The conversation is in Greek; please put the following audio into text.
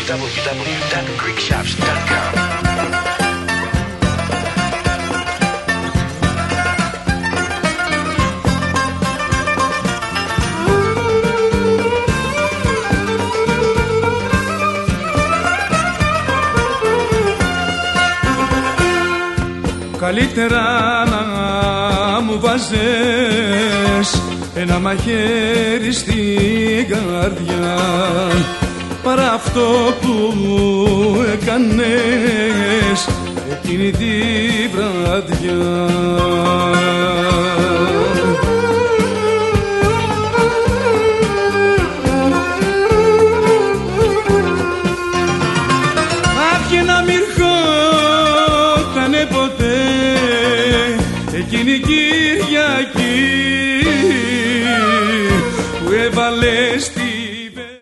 www.greekshops.com. Καλύτερα να μου βάζες ένα μαχαίρι στην καρδιά παρά αυτό που έκανες εκείνη τη βραδιά. Άπιε να μη ερχότανε ποτέ εκείνη η Κυριακή που έβαλε